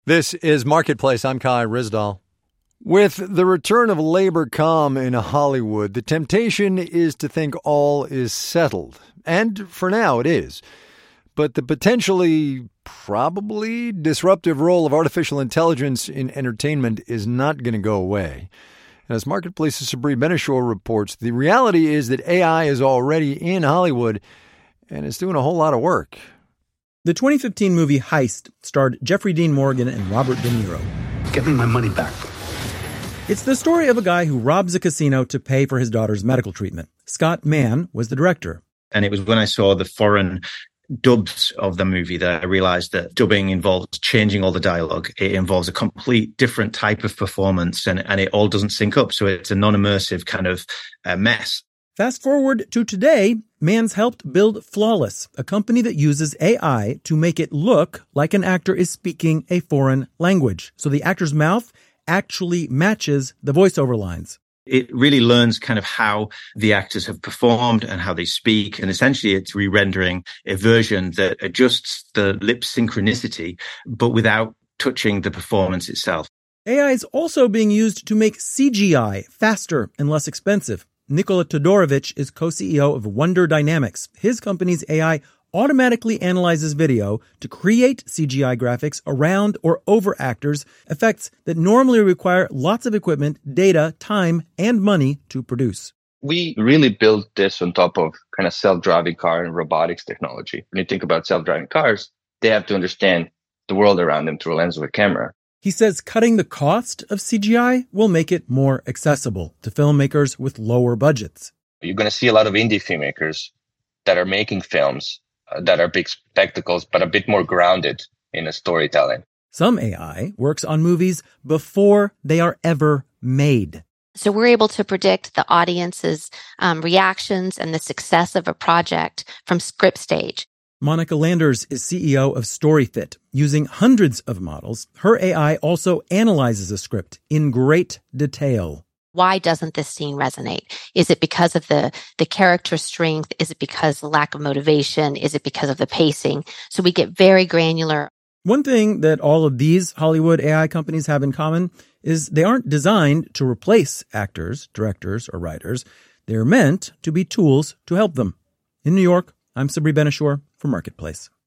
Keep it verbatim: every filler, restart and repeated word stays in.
This is Marketplace. I'm Kai Ryssdal. With the return of labor calm in Hollywood, the temptation is to think all is settled. And for now, it is. But the potentially, probably disruptive role of artificial intelligence in entertainment is not going to go away. And as Marketplace's Sabri Ben-Achour reports, the reality is that A I is already in Hollywood and is doing a whole lot of work. The twenty fifteen movie Heist starred Jeffrey Dean Morgan and Robert De Niro. Get me my money back. It's the story of a guy who robs a casino to pay for his daughter's medical treatment. Scott Mann was the director. And it was when I saw the foreign dubs of the movie that I realized that dubbing involves changing all the dialogue. It involves a complete different type of performance, and, and it all doesn't sync up. So it's a non-immersive kind of uh, mess. Fast forward to today, Mann's helped build Flawless, a company that uses A I to make it look like an actor is speaking a foreign language. So the actor's mouth actually matches the voiceover lines. It really learns kind of how the actors have performed and how they speak. And essentially it's re-rendering a version that adjusts the lip synchronicity, but without touching the performance itself. A I is also being used to make C G I faster and less expensive. Nikola Todorovic is co-C E O of Wonder Dynamics. His company's A I automatically analyzes video to create C G I graphics around or over actors, effects that normally require lots of equipment, data, time, and money to produce. We really built this on top of kind of self-driving car and robotics technology. When you think about self-driving cars, they have to understand the world around them through a lens of a camera. He says cutting the cost of C G I will make it more accessible to filmmakers with lower budgets. You're going to see a lot of indie filmmakers that are making films uh, that are big spectacles, but a bit more grounded in a storytelling. Some A I works on movies before they are ever made. So we're able to predict the audience's um, reactions and the success of a project from script stage. Monica Landers is C E O of StoryFit. Using hundreds of models, her A I also analyzes a script in great detail. Why doesn't this scene resonate? Is it because of the, the character strength? Is it because of the lack of motivation? Is it because of the pacing? So we get very granular. One thing that all of these Hollywood A I companies have in common is they aren't designed to replace actors, directors, or writers. They're meant to be tools to help them. In New York, I'm Sabri Ben-Achour for Marketplace.